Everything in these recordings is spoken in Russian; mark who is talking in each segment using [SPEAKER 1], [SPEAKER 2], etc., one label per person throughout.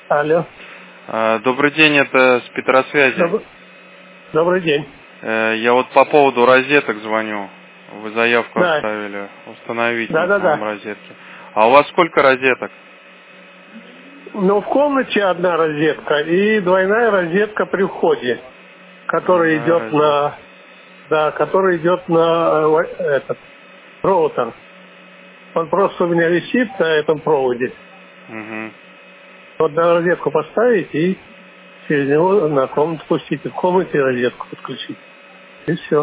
[SPEAKER 1] Алло.
[SPEAKER 2] Добрый день, это с Петросвязи.
[SPEAKER 1] Добрый день.
[SPEAKER 2] Я вот по поводу розеток звоню. Вы заявку
[SPEAKER 1] Да.
[SPEAKER 2] оставили установить
[SPEAKER 1] Да.
[SPEAKER 2] нам розетки. А у вас сколько розеток?
[SPEAKER 1] Ну, в комнате одна розетка и двойная розетка при входе, которая идет на... Да, который идет на этот роутер. Он просто у меня висит на этом проводе.
[SPEAKER 2] Угу.
[SPEAKER 1] Вот на розетку поставить и через него на комнату пустить. И в комнате розетку подключить. И все.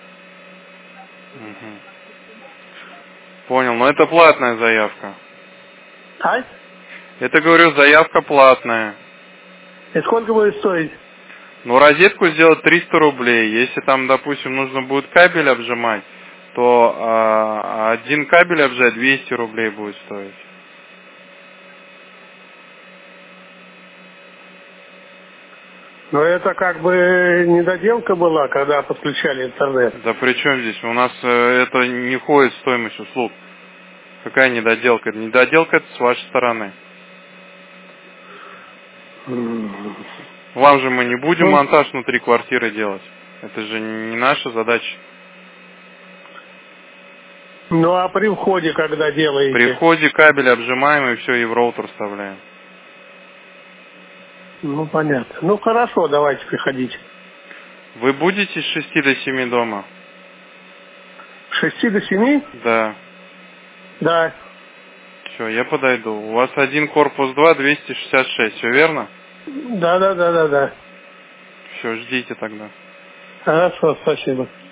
[SPEAKER 2] Угу. Понял, но это платная заявка.
[SPEAKER 1] А?
[SPEAKER 2] Это, говорю, заявка платная.
[SPEAKER 1] И сколько будет стоить?
[SPEAKER 2] Ну, розетку сделать 300 рублей. Если там, допустим, нужно будет кабель обжимать, то один кабель обжать 200 рублей будет стоить.
[SPEAKER 1] Но это как бы недоделка была, когда подключали интернет.
[SPEAKER 2] Да при чем здесь? У нас это не входит в стоимость услуг. Какая недоделка? Недоделка это с вашей стороны. Вам же мы не будем монтаж внутри квартиры делать. Это же не наша задача.
[SPEAKER 1] Ну а при входе когда делаете?
[SPEAKER 2] При входе кабель обжимаем и все, и в роутер вставляем.
[SPEAKER 1] Ну понятно. Ну хорошо, давайте приходите.
[SPEAKER 2] Вы будете с 6 до 7 дома?
[SPEAKER 1] С 6 до 7?
[SPEAKER 2] Да.
[SPEAKER 1] Да.
[SPEAKER 2] Все, я подойду. У вас один корпус 2, 266, все верно?
[SPEAKER 1] Да.
[SPEAKER 2] Все, ждите тогда.
[SPEAKER 1] Хорошо, спасибо.